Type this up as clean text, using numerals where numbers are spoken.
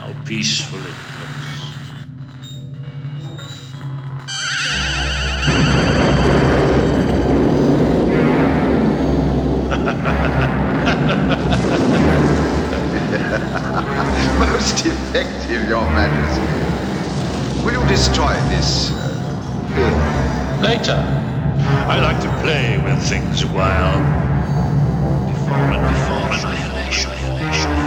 How peaceful it looks. Most effective, Your Majesty. Will you destroy this? Later. I like to play with things a while. Before annihilation.